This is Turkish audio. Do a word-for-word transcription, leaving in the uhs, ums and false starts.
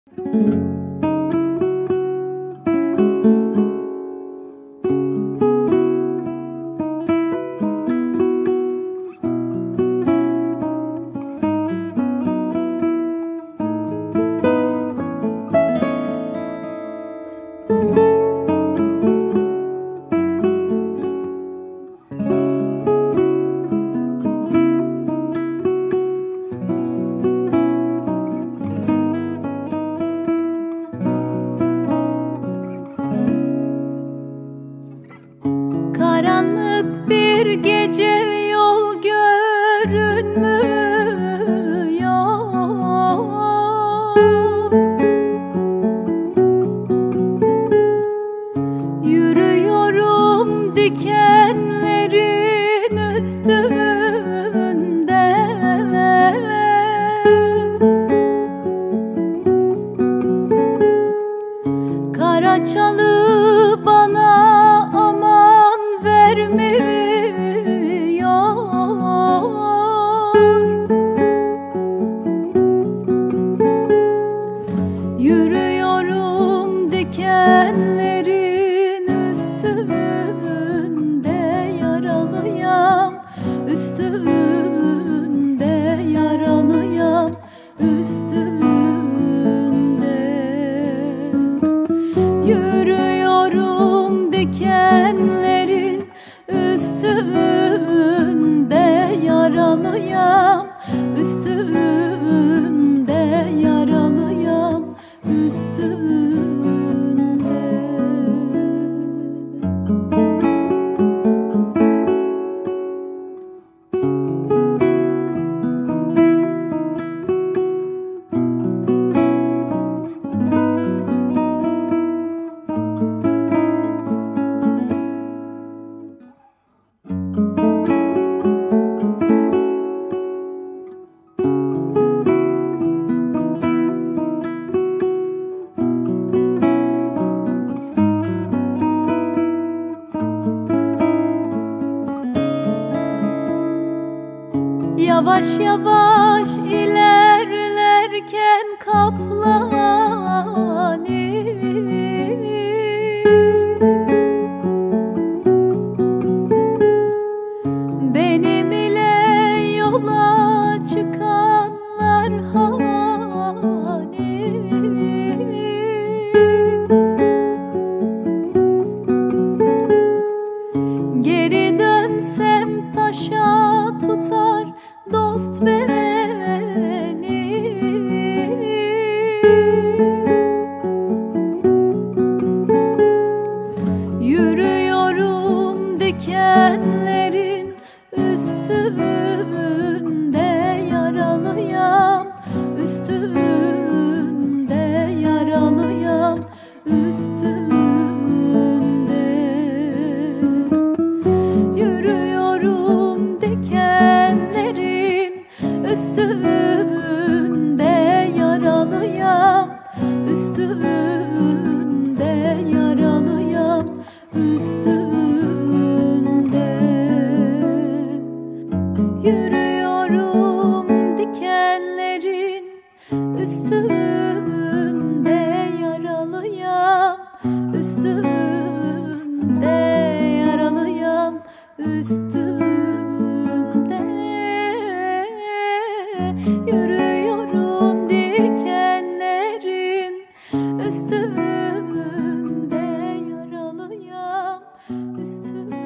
Karanlık bir gece yol görünmüyor. Yürüyorum dikenlerin üstünde. Karaçalı bana aman vermiyor. Yürüyorum dikenlerin üstünde, yaralıyam üstünde, yaralıyam üstünde. Yürüyorum dikenlerin üstünde, yaralıyam üstünde, yaralıyam üstünde. Yavaş yavaş ilerlerken kaplani, benim ile yola çıkanlar hani, geri dönsem taşa tutar dost beni. Yürüyorum dikenlerin üstünde, yaralıyam üstünde, yaralıyam üstünde. Yürüyorum dikenlerin üstünde, yaralıyam üstünde, yaralıyam üstünde. Yürüyorum dikenlerin üstünde, yaralıyam üstünde, yaralıyam üstünde. Yürüyorum dikenlerin üstünde, yaralıyam üstünde.